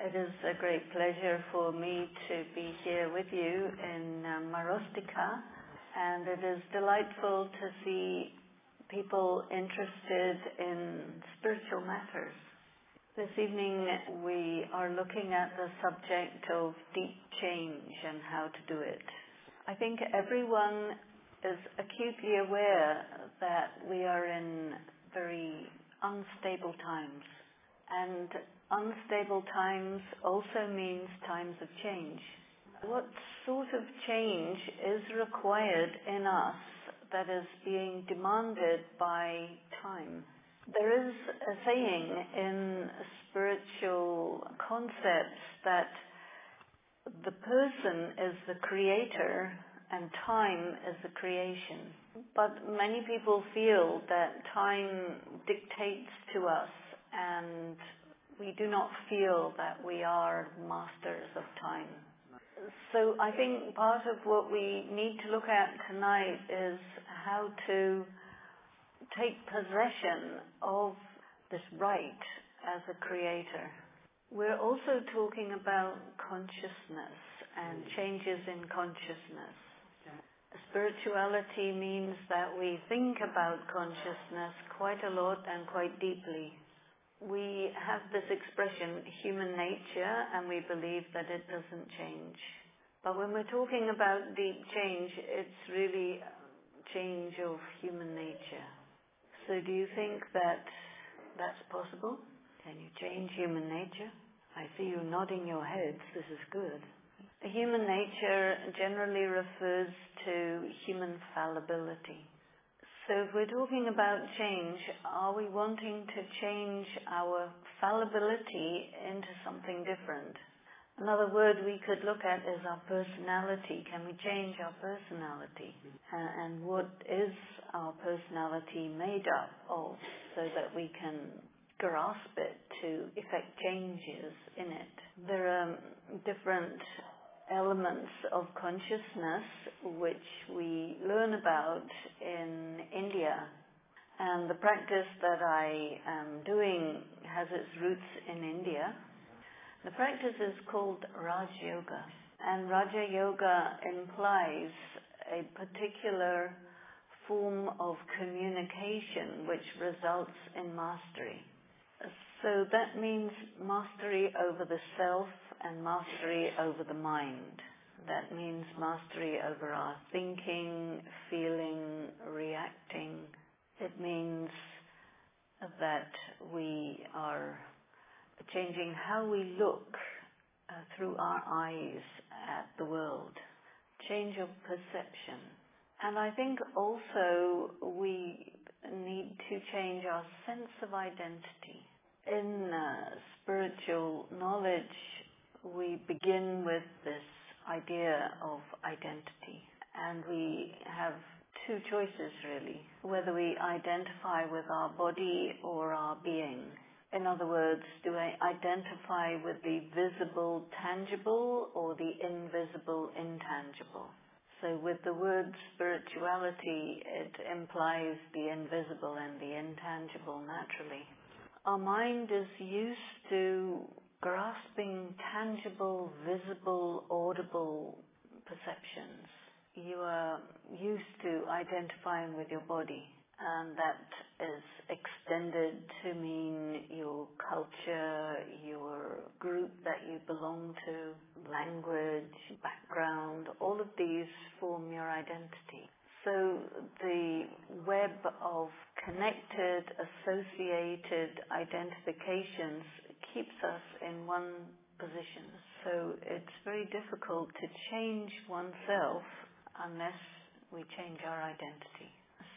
It is a great pleasure for me to be here with you in Marostica, and it is delightful to see people interested in spiritual matters. This evening we are looking at the subject of deep change and how to do it. I think everyone is acutely aware that we are in very unstable times, and unstable times also means times of change. What sort of change is required in us that is being demanded by time? There is a saying in spiritual concepts that the person is the creator and time is the creation. But many people feel that time dictates to us, and we do not feel that we are masters of time. So I think part of what we need to look at tonight is how to take possession of this right as a creator. We're also talking about consciousness and changes in consciousness. Spirituality means that we think about consciousness quite a lot and quite deeply. We have this expression, human nature, and we believe that it doesn't change. But when we're talking about deep change, it's really change of human nature. So do you think that that's possible? Can you change human nature? I see you nodding your heads. This is good. Human nature generally refers to human fallibility. So if we're talking about change, are we wanting to change our fallibility into something different? Another word we could look at is our personality. Can we change our personality? And what is our personality made up of, so that we can grasp it to effect changes in it? There are different elements of consciousness which we learn about in India, and the practice that I am doing has its roots in India. The practice is called Raja Yoga, and Raja Yoga implies a particular form of communication which results in mastery. So that means mastery over the self and mastery over the mind. That means mastery over our thinking, feeling, reacting. It means that we are changing how we look through our eyes at the world. Change of perception. And I think also we need to change our sense of identity. In spiritual knowledge, we begin with this idea of identity, and we have two choices really, whether we identify with our body or our being. In other words, do I identify with the visible tangible or the invisible intangible? So with the word spirituality, it implies the invisible and the intangible naturally. Our mind is used to grasping tangible, visible, audible perceptions. You are used to identifying with your body, and that is extended to mean your culture, your group that you belong to, language, background. All of these form your identity. So the web of connected, associated identifications keeps us in one position. So it's very difficult to change oneself unless we change our identity.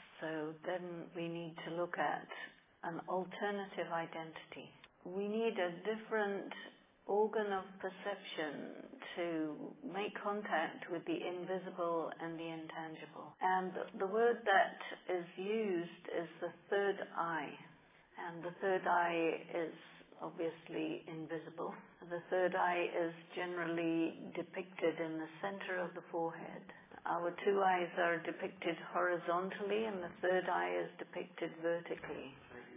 So then we need to look at an alternative identity. We need a different organ of perception to make contact with the invisible and the intangible. And the word that is used is the third eye. And the third eye is obviously invisible. The third eye is generally depicted in the center of the forehead. Our two eyes are depicted horizontally, and the third eye is depicted vertically.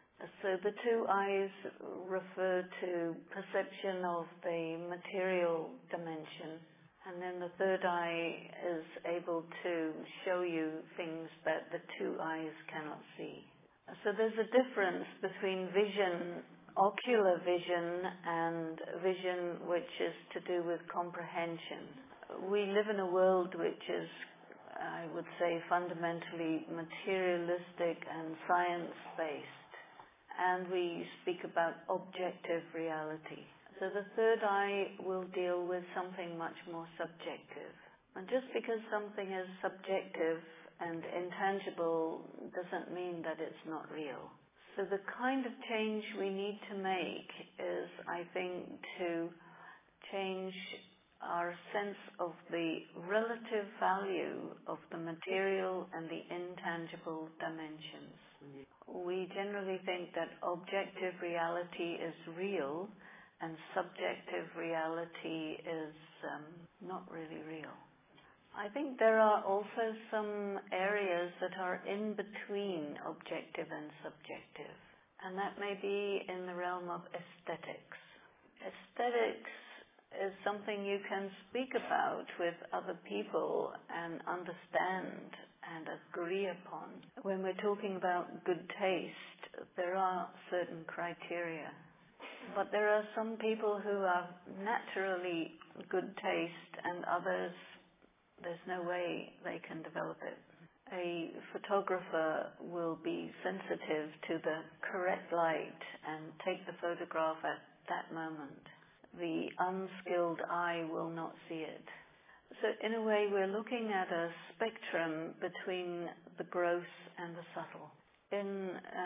So the two eyes refer to perception of the material dimension, and then the third eye is able to show you things that the two eyes cannot see. So there's a difference between vision, ocular vision, and vision which is to do with comprehension. We live in a world which is, I would say, fundamentally materialistic and science-based, and we speak about objective reality. So the third eye will deal with something much more subjective. And just because something is subjective and intangible doesn't mean that it's not real. So the kind of change we need to make is, I think, to change our sense of the relative value of the material and the intangible dimensions. We generally think that objective reality is real and subjective reality is not really real. I think there are also some areas that are in between objective and subjective, and that may be in the realm of aesthetics. Aesthetics is something you can speak about with other people and understand and agree upon. When we're talking about good taste, there are certain criteria. But there are some people who have naturally good taste and others, there's no way they can develop it. A photographer will be sensitive to the correct light and take the photograph at that moment. The unskilled eye will not see it. So in a way, we're looking at a spectrum between the gross and the subtle. In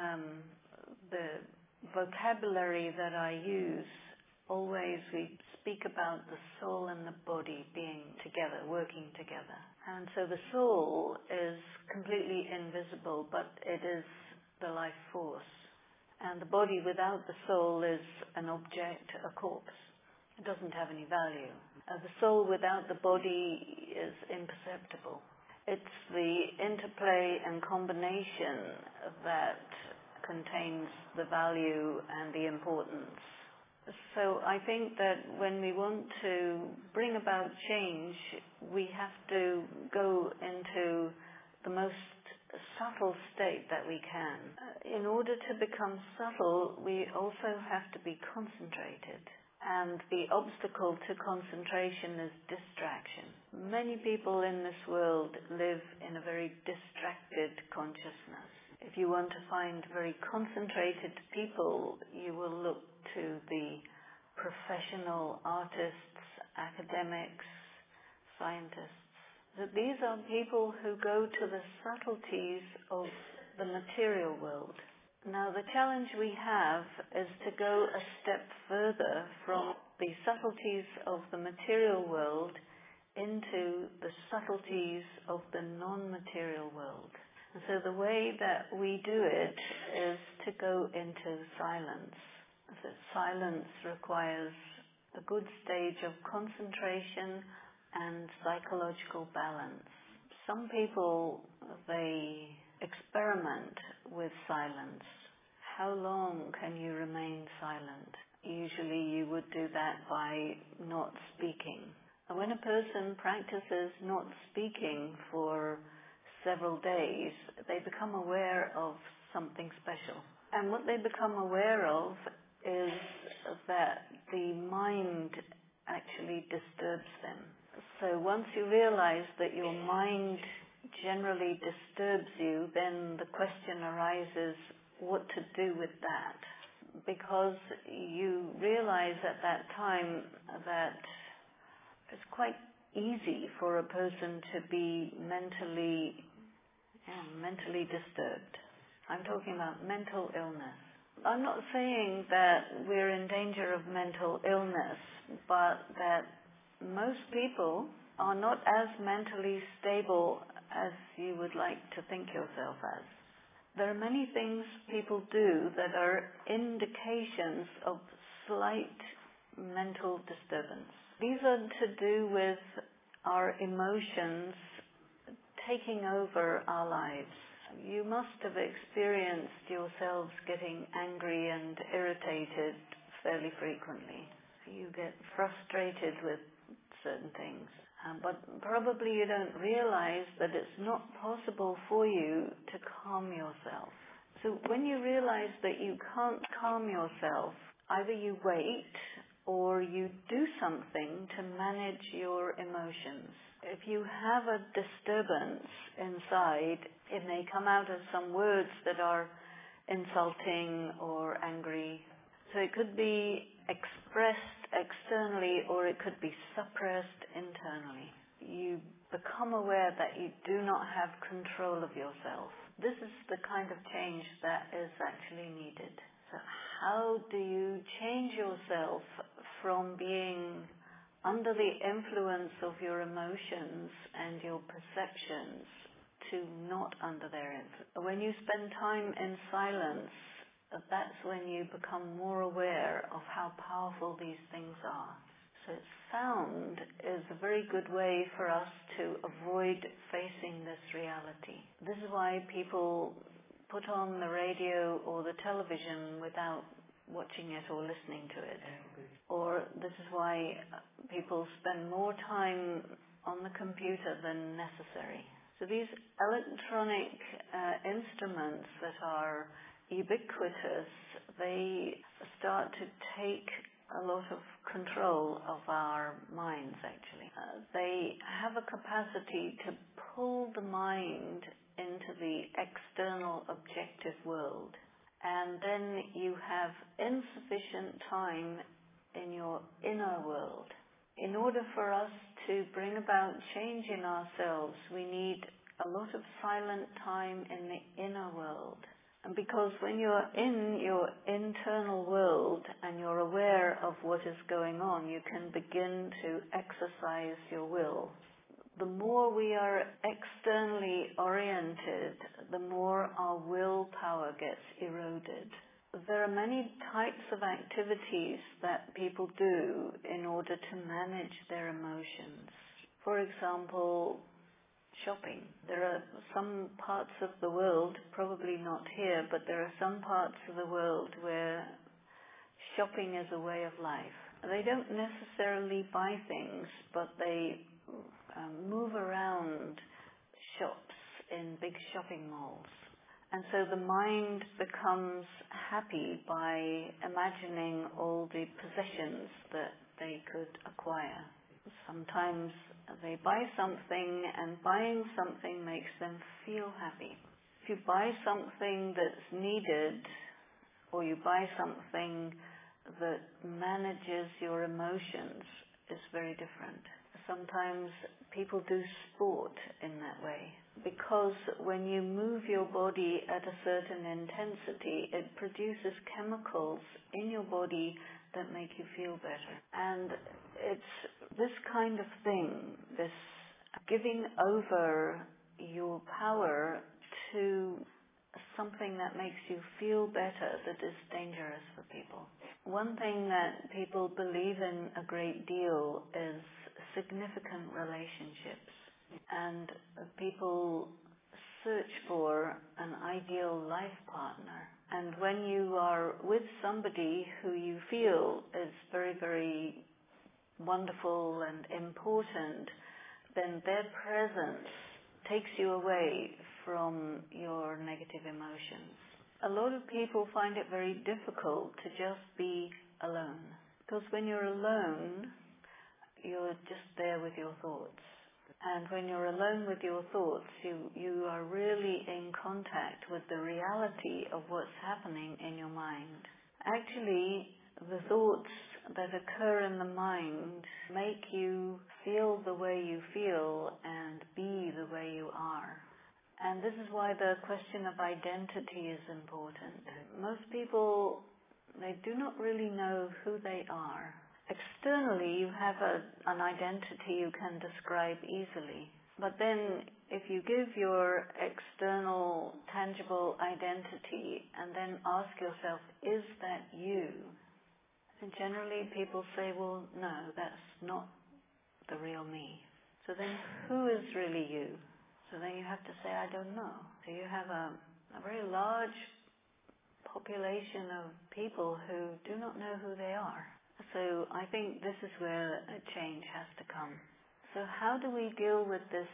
the vocabulary that I use, always we speak about the soul and the body being together, working together. And so the soul is completely invisible, but it is the life force. And the body without the soul is an object, a corpse. It doesn't have any value. The soul without the body is imperceptible. It's the interplay and combination that contains the value and the importance. So I think that when we want to bring about change, we have to go into the most subtle state that we can. In order to become subtle, we also have to be concentrated. And the obstacle to concentration is distraction. Many people in this world live in a very distracted consciousness. If you want to find very concentrated people, you will look to the professional artists, academics, scientists. So these are people who go to the subtleties of the material world. Now, the challenge we have is to go a step further from the subtleties of the material world into the subtleties of the non-material world. And so the way that we do it is to go into silence. So silence requires a good stage of concentration and psychological balance. Some people, they experiment with silence. How long can you remain silent? Usually you would do that by not speaking. And when a person practices not speaking for several days, they become aware of something special. And what they become aware of is that the mind actually disturbs them. So once you realize that your mind generally disturbs you, then the question arises what to do with that. Because you realize at that time that it's quite easy for a person to be mentally disturbed. I'm talking about mental illness. I'm not saying that we're in danger of mental illness, but that most people are not as mentally stable as you would like to think yourself as. There are many things people do that are indications of slight mental disturbance. These are to do with our emotions taking over our lives. You must have experienced yourselves getting angry and irritated fairly frequently. You get frustrated with certain things. But probably you don't realize that it's not possible for you to calm yourself. So when you realize that you can't calm yourself, either you wait or you do something to manage your emotions. If you have a disturbance inside, it may come out as some words that are insulting or angry. So it could be expressed externally or it could be suppressed internally. You become aware that you do not have control of yourself. This is the kind of change that is actually needed. So how do you change yourself from being under the influence of your emotions and your perceptions to not under their influence? When you spend time in silence, that's when you become more aware of how powerful these things are. So sound is a very good way for us to avoid facing this reality. This is why people put on the radio or the television without watching it or listening to it. Or this is why people spend more time on the computer than necessary. So these electronic instruments that are ubiquitous, they start to take a lot of control of our minds, actually. They have a capacity to pull the mind into the external objective world. And then you have insufficient time in your inner world. In order for us to bring about change in ourselves, we need a lot of silent time in the inner world. And because when you're in your internal world and you're aware of what is going on, you can begin to exercise your will. The more we are externally oriented, the more our willpower gets eroded. There are many types of activities that people do in order to manage their emotions. For example, shopping. There are some parts of the world, probably not here, but there are some parts of the world where shopping is a way of life. They don't necessarily buy things, but they move around shops in big shopping malls. And so the mind becomes happy by imagining all the possessions that they could acquire. Sometimes they buy something, and buying something makes them feel happy. If you buy something that's needed, or you buy something that manages your emotions, it's very different. Sometimes people do sport in that way, because when you move your body at a certain intensity, it produces chemicals in your body that make you feel better. And it's this kind of thing, this giving over your power to something that makes you feel better, that is dangerous for people. One thing that people believe in a great deal is significant relationships. And people search for an ideal life partner. And when you are with somebody who you feel is very, very wonderful and important, then their presence takes you away from your negative emotions. A lot of people find it very difficult to just be alone. Because when you're alone, you're just there with your thoughts. And when you're alone with your thoughts, you are really in contact with the reality of what's happening in your mind. Actually, the thoughts that occur in the mind make you feel the way you feel and be the way you are. And this is why the question of identity is important. Most people, they do not really know who they are. Externally, you have an identity you can describe easily. But then, if you give your external, tangible identity and then ask yourself, is that you? And generally, people say, well, no, that's not the real me. So then, who is really you? So then you have to say, I don't know. So you have a very large population of people who do not know who they are. So I think this is where a change has to come. So how do we deal with this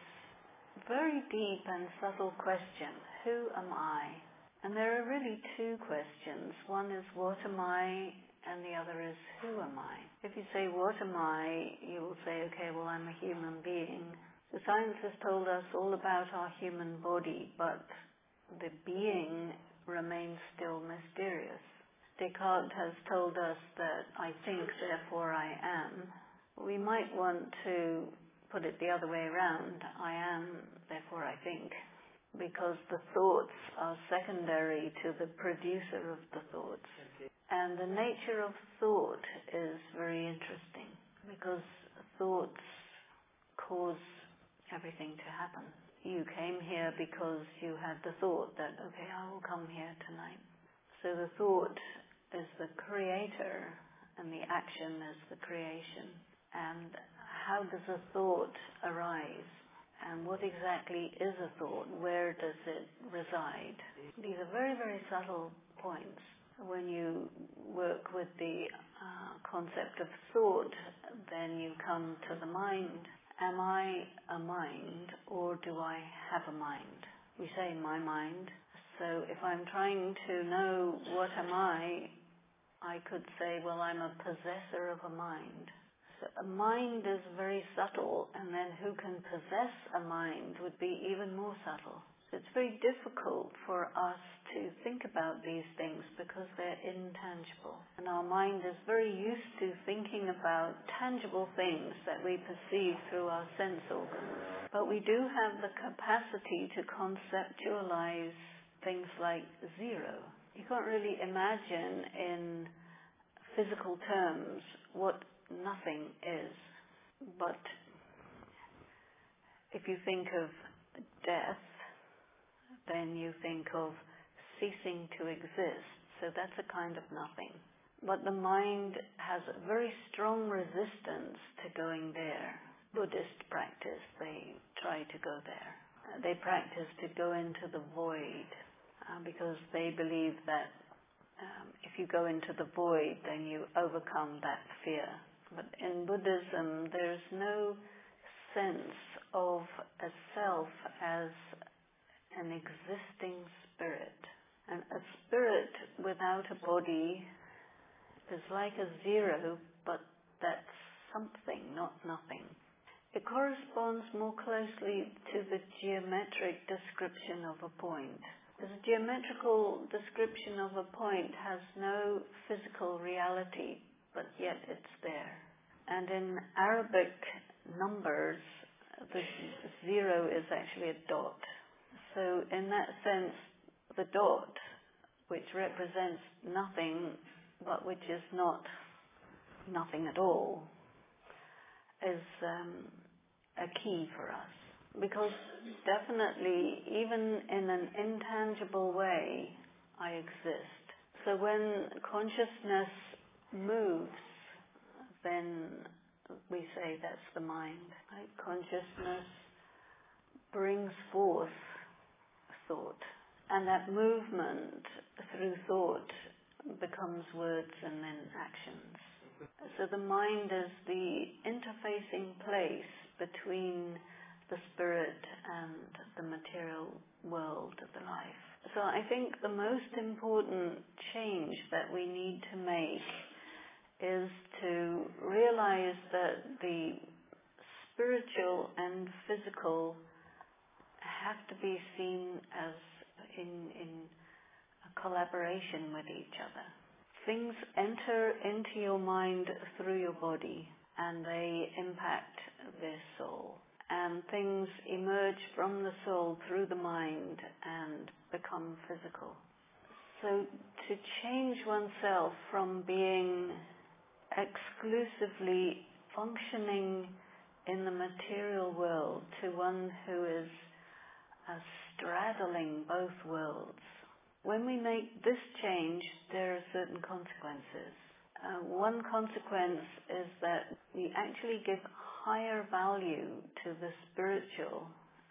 very deep and subtle question, who am I? And there are really two questions. One is, what am I? And the other is, who am I? If you say, what am I? You will say, okay, well, I'm a human being. So science has told us all about our human body, but the being remains still mysterious. Descartes has told us that I think, therefore I am. We might want to put it the other way around. I am, therefore I think, because the thoughts are secondary to the producer of the thoughts. And the nature of thought is very interesting, because thoughts cause everything to happen. You came here because you had the thought that, okay, I will come here tonight. So the thought is the creator and the action is the creation. And how does a thought arise? And what exactly is a thought? Where does it reside? These are very, very subtle points. When you work with the concept of thought, then you come to the mind. Am I a mind, or do I have a mind? We say my mind. So if I'm trying to know what am I could say, well, I'm a possessor of a mind. So a mind is very subtle, and then who can possess a mind would be even more subtle. So it's very difficult for us to think about these things because they're intangible. And our mind is very used to thinking about tangible things that we perceive through our sense organs. But we do have the capacity to conceptualize things like zero. You can't really imagine in physical terms what nothing is. But if you think of death, then you think of ceasing to exist. So that's a kind of nothing. But the mind has a very strong resistance to going there. Buddhist practice, they try to go there. They practice to go into the void because they believe that if you go into the void, then you overcome that fear. But in Buddhism, there's no sense of a self as an existing spirit. And a spirit without a body is like a zero, but that's something, not nothing. It corresponds more closely to the geometric description of a point. The geometrical description of a point has no physical reality, but yet it's there. And in Arabic numbers, the zero is actually a dot. So in that sense, the dot, which represents nothing, but which is not nothing at all, is a key for us. Because definitely, even in an intangible way, I exist. So when consciousness moves, then we say that's the mind. Right? Consciousness brings forth thought. And that movement through thought becomes words and then actions. So the mind is the interfacing place between the spirit and the material world of the life. So I think the most important change that we need to make is to realize that the spiritual and physical have to be seen as in a collaboration with each other. Things enter into your mind through your body and they impact the soul. And things emerge from the soul through the mind and become physical. So to change oneself from being exclusively functioning in the material world to one who is straddling both worlds. When we make this change, there are certain consequences. One consequence is that we actually give higher value to the spiritual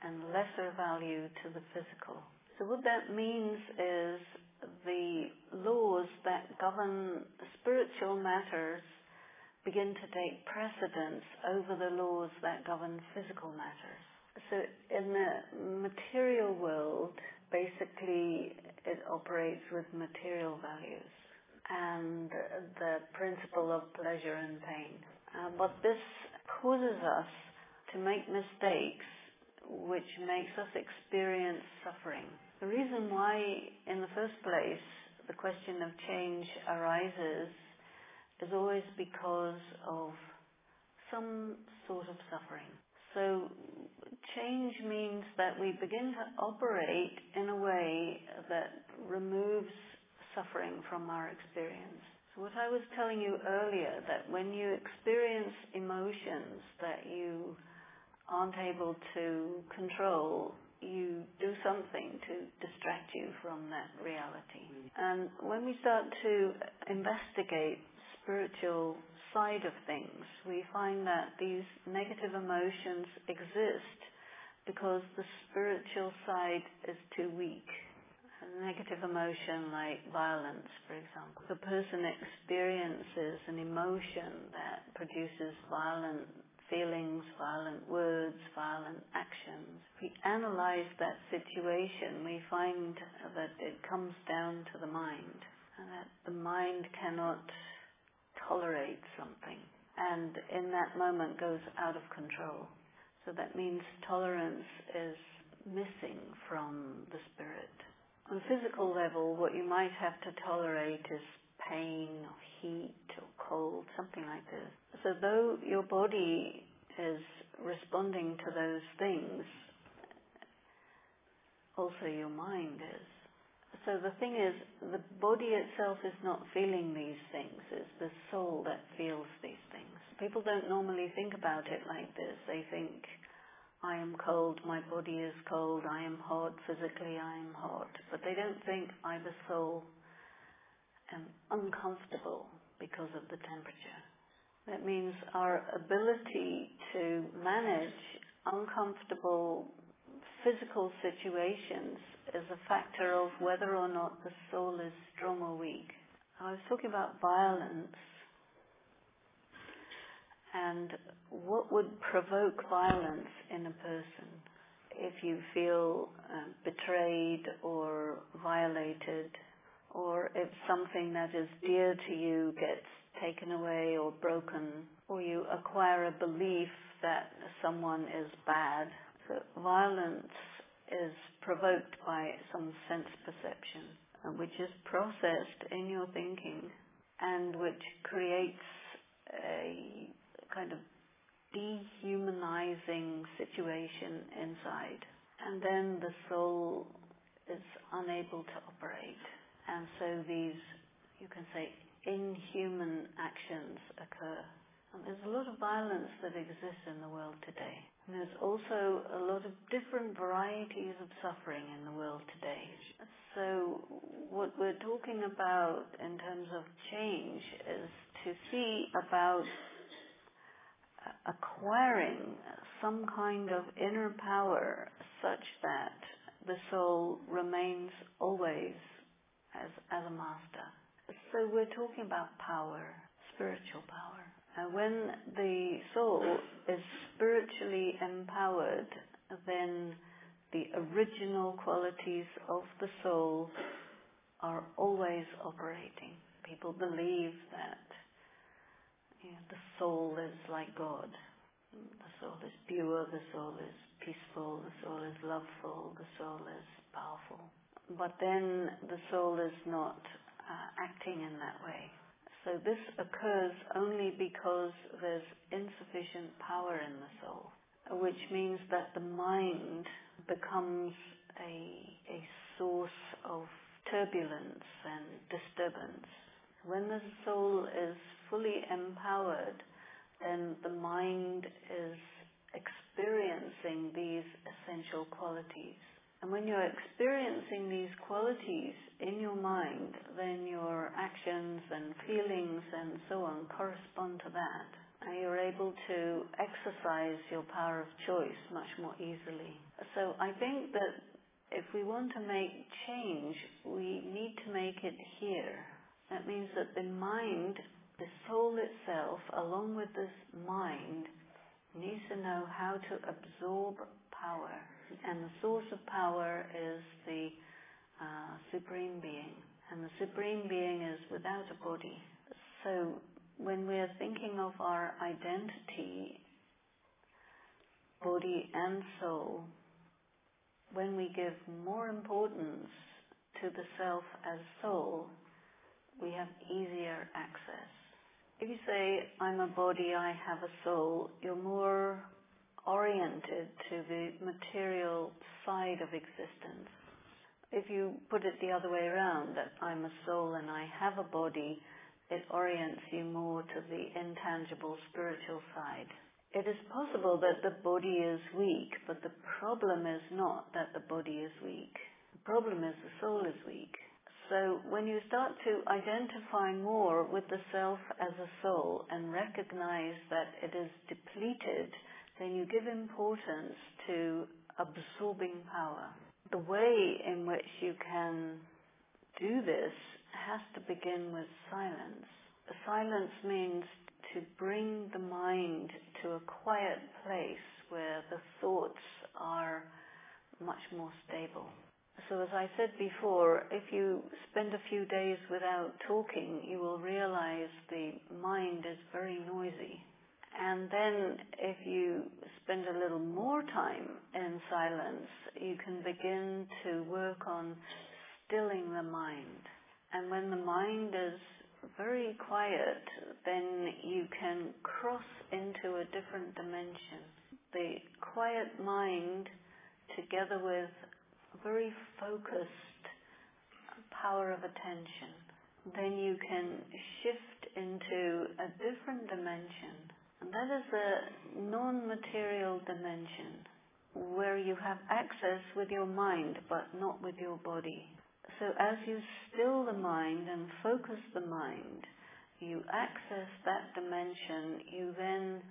and lesser value to the physical. So what that means is the laws that govern spiritual matters begin to take precedence over the laws that govern physical matters. So in the material world, basically it operates with material values and the principle of pleasure and pain. But this causes us to make mistakes, which makes us experience suffering. The reason why, in the first place, the question of change arises is always because of some sort of suffering. So change means that we begin to operate in a way that removes suffering from our experience. So what I was telling you earlier, that when you experience emotions that you aren't able to control, you do something to distract you from that reality. And when we start to investigate spiritual side of things, we find that these negative emotions exist because the spiritual side is too weak. A negative emotion like violence, for example. The person experiences an emotion that produces violent feelings, violent words, violent actions. If we analyze that situation, we find that it comes down to the mind, and that the mind cannot tolerate something, and in that moment goes out of control. So that means tolerance is missing from the spirit. On a physical level, what you might have to tolerate is pain or heat or cold, something like this. So though your body is responding to those things, also your mind is. So the thing is, the body itself is not feeling these things. It's the soul that feels these things. People don't normally think about it like this. They think, I am cold, my body is cold, I am hot, physically I am hot. But they don't think I, the soul, am uncomfortable because of the temperature. That means our ability to manage uncomfortable physical situations is a factor of whether or not the soul is strong or weak. I was talking about violence and what would provoke violence in a person. If you feel betrayed or violated, or if something that is dear to you gets taken away or broken, or you acquire a belief that someone is bad. So violence is provoked by some sense perception, which is processed in your thinking and which creates a kind of dehumanizing situation inside. And then the soul is unable to operate. And so these, you can say, inhuman actions occur. And there's a lot of violence that exists in the world today. And there's also a lot of different varieties of suffering in the world today. So what we're talking about in terms of change is to see about acquiring some kind of inner power such that the soul remains always as a master. So we're talking about power, spiritual power. And when the soul is spiritually empowered, then the original qualities of the soul are always operating. People believe that the soul is like God. The soul is pure, the soul is peaceful, the soul is loveful, the soul is powerful. But then the soul is not acting in that way. So this occurs only because there's insufficient power in the soul, which means that the mind becomes a source of turbulence and disturbance. When the soul is fully empowered, then the mind is experiencing these essential qualities. And when you're experiencing these qualities in your mind, then your actions and feelings and so on correspond to that. and you're able to exercise your power of choice much more easily. So I think that if we want to make change, we need to make it here. That means that the mind, the soul itself, along with this mind, needs to know how to absorb power. And the source of power is the Supreme Being. And the Supreme Being is without a body. So when we're thinking of our identity, body and soul, when we give more importance to the self as soul, we have easier access. If you say, I'm a body, I have a soul, you're more oriented to the material side of existence. If you put it the other way around, that I'm a soul and I have a body, it orients you more to the intangible spiritual side. It is possible that the body is weak, but the problem is not that the body is weak. The problem is the soul is weak. So when you start to identify more with the self as a soul and recognize that it is depleted, then you give importance to absorbing power. The way in which you can do this has to begin with silence. Silence means to bring the mind to a quiet place where the thoughts are much more stable. So as I said before, if you spend a few days without talking, you will realize the mind is very noisy. And then if you spend a little more time in silence, you can begin to work on stilling the mind. And when the mind is very quiet, then you can cross into a different dimension. The quiet mind, together with very focused power of attention, then you can shift into a different dimension. And that is a non-material dimension where you have access with your mind but not with your body. So as you still the mind and focus the mind, you access that dimension, you then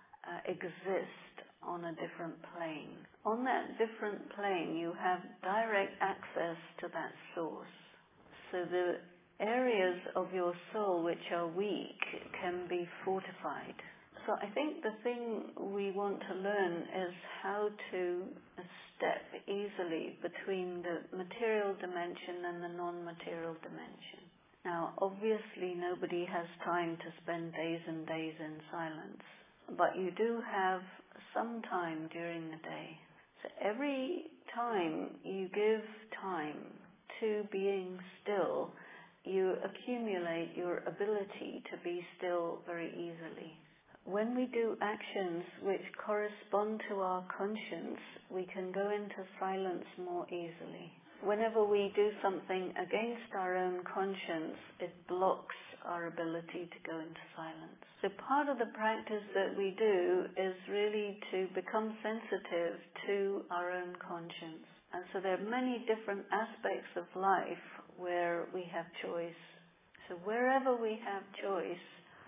exist on a different plane. On that different plane, you have direct access to that source. So the areas of your soul which are weak can be fortified. So I think the thing we want to learn is how to step easily between the material dimension and the non-material dimension. Now, obviously, nobody has time to spend days and days in silence, but you do have some time during the day. So every time you give time to being still, you accumulate your ability to be still very easily. When we do actions which correspond to our conscience, we can go into silence more easily. Whenever we do something against our own conscience, it blocks our ability to go into silence. So part of the practice that we do is really to become sensitive to our own conscience. And so there are many different aspects of life where we have choice. So wherever we have choice,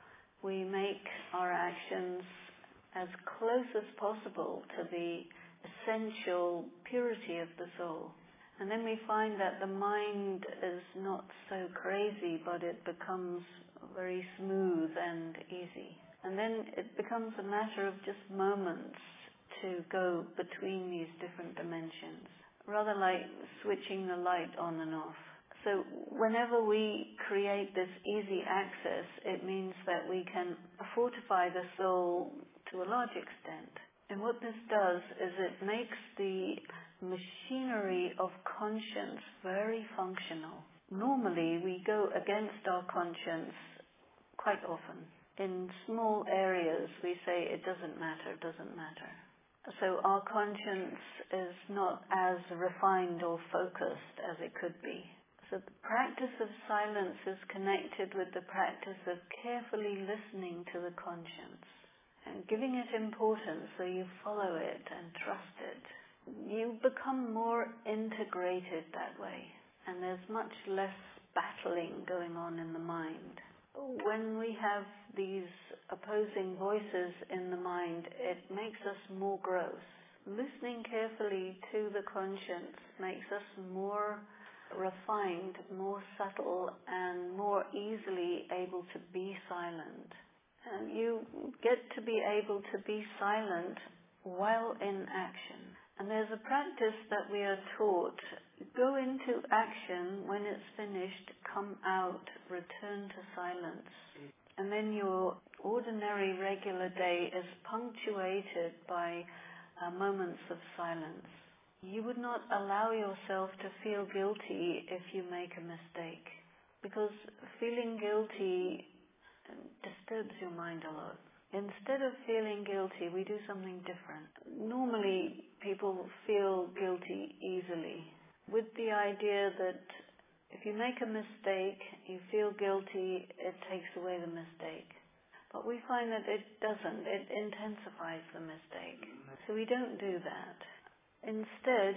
we make our actions as close as possible to the essential purity of the soul. And then we find that the mind is not so crazy, but it becomes very smooth and easy. And then it becomes a matter of just moments to go between these different dimensions, rather like switching the light on and off. So whenever we create this easy access, it means that we can fortify the soul to a large extent. And what this does is it makes the machinery of conscience very functional. Normally, we go against our conscience quite often. In small areas, we say it doesn't matter, it doesn't matter. So our conscience is not as refined or focused as it could be. So the practice of silence is connected with the practice of carefully listening to the conscience and giving it importance so you follow it and trust it. You become more integrated that way, and there's much less battling going on in the mind. when we have these opposing voices in the mind, it makes us more gross. Listening carefully to the conscience makes us more refined, more subtle, and more easily able to be silent. And you get to be able to be silent while in action. And there's a practice that we are taught. Go into action. When it's finished, come out, return to silence. And then your ordinary, regular day is punctuated by moments of silence. You would not allow yourself to feel guilty if you make a mistake, because feeling guilty disturbs your mind a lot. Instead of feeling guilty, we do something different. Normally, people feel guilty easily, with the idea that if you make a mistake, you feel guilty, it takes away the mistake. But we find that it doesn't. It intensifies the mistake. So we don't do that. Instead,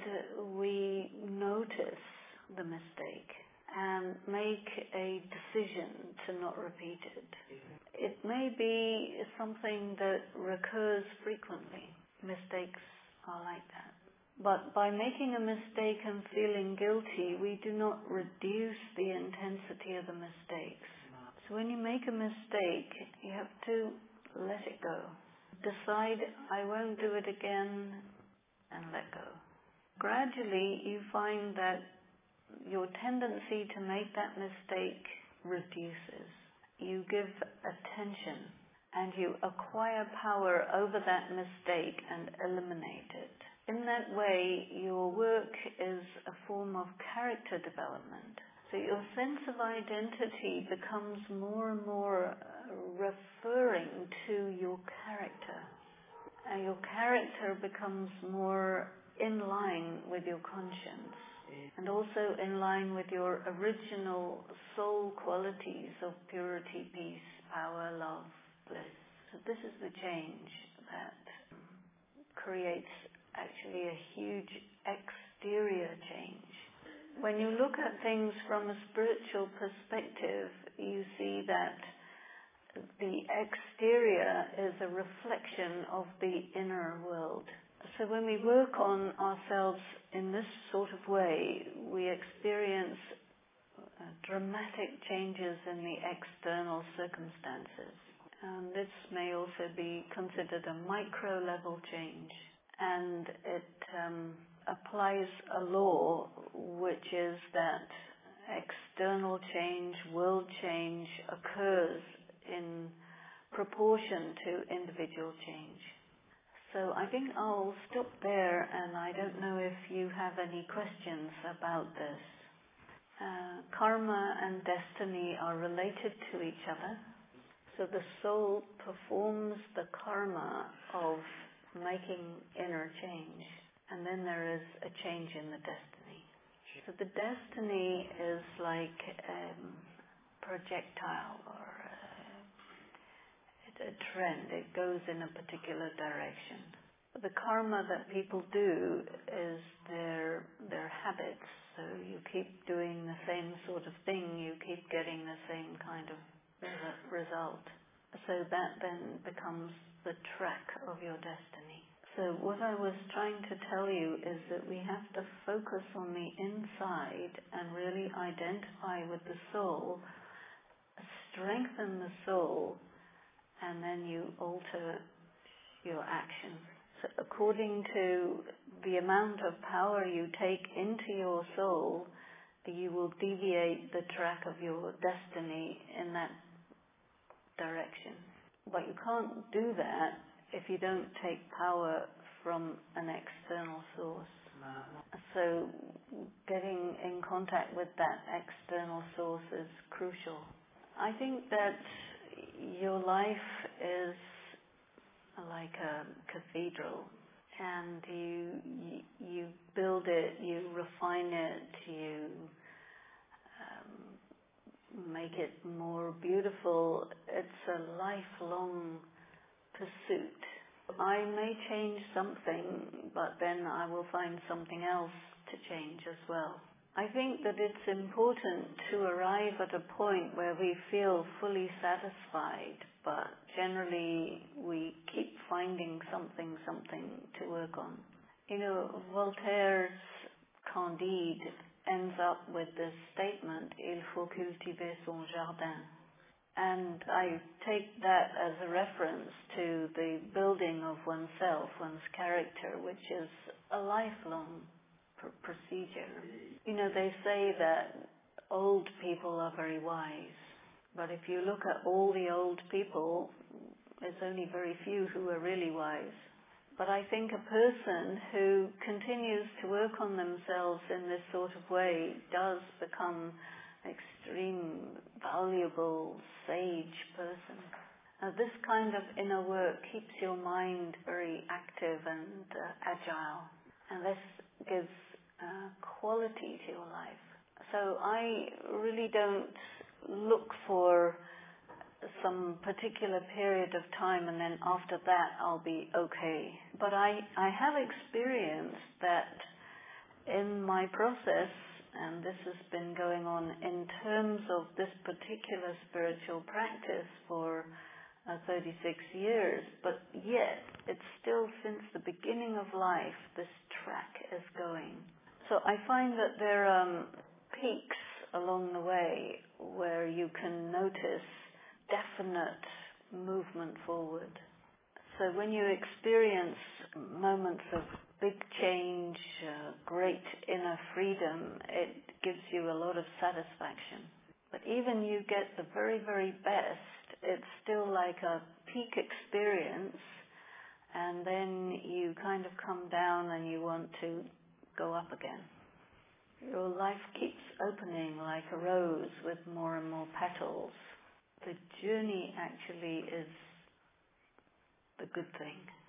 we notice the mistake and make a decision to not repeat it. It may be something that recurs frequently. Mistakes are like that. But by making a mistake and feeling guilty, we do not reduce the intensity of the mistakes. So when you make a mistake, you have to let it go. Decide, I won't do it again, and let go. Gradually, you find that your tendency to make that mistake reduces. You give attention, and you acquire power over that mistake and eliminate it. In that way, your work is a form of character development. So your sense of identity becomes more and more referring to your character. And your character becomes more in line with your conscience, and also in line with your original soul qualities of purity, peace, power, love, bliss. So this is the change that creates actually a huge exterior change. When you look at things from a spiritual perspective, you see that the exterior is a reflection of the inner world. So when we work on ourselves in this sort of way, we experience dramatic changes in the external circumstances. And this may also be considered a micro-level change. And it applies a law, which is that external change, world change, occurs in proportion to individual change. So I think I'll stop there, and I don't know if you have any questions about this. Karma and destiny are related to each other. So the soul performs the karma of making inner change, and then there is a change in the destiny. So the destiny is like a projectile or a trend. It goes in a particular direction. But the karma that people do is their habits. So you keep doing the same sort of thing, you keep getting the same kind of result. So that then becomes the track of your destiny. So what I was trying to tell you is that we have to focus on the inside and really identify with the soul, strengthen the soul, and then you alter your action. So according to the amount of power you take into your soul, you will deviate the track of your destiny in that direction. But you can't do that if you don't take power from an external source. So getting in contact with that external source is crucial. I think that your life is like a cathedral, and you build it, you refine it, you make it more beautiful. It's a lifelong pursuit. I may change something, but then I will find something else to change as well. I think that it's important to arrive at a point where we feel fully satisfied, but generally we keep finding something to work on. You know, Voltaire's Candide ends up with this statement, il faut cultiver son jardin. And I take that as a reference to the building of oneself, one's character, which is a lifelong procedure. You know, they say that old people are very wise, but if you look at all the old people, there's only very few who are really wise. But I think a person who continues to work on themselves in this sort of way does become extreme, valuable, sage person. This kind of inner work keeps your mind very active and agile, and this gives quality to your life. So I really don't look for some particular period of time and then after that I'll be okay. But I have experienced that in my process, and this has been going on in terms of this particular spiritual practice for 36 years, but yet it's still since the beginning of life this track is going. So I find that there are peaks along the way where you can notice definite movement forward. So when you experience moments of big change, great inner freedom, it gives you a lot of satisfaction. But even you get the very, very best, it's still like a peak experience, and then you kind of come down and you want to go up again. Your life keeps opening like a rose with more and more petals. The journey actually is the good thing.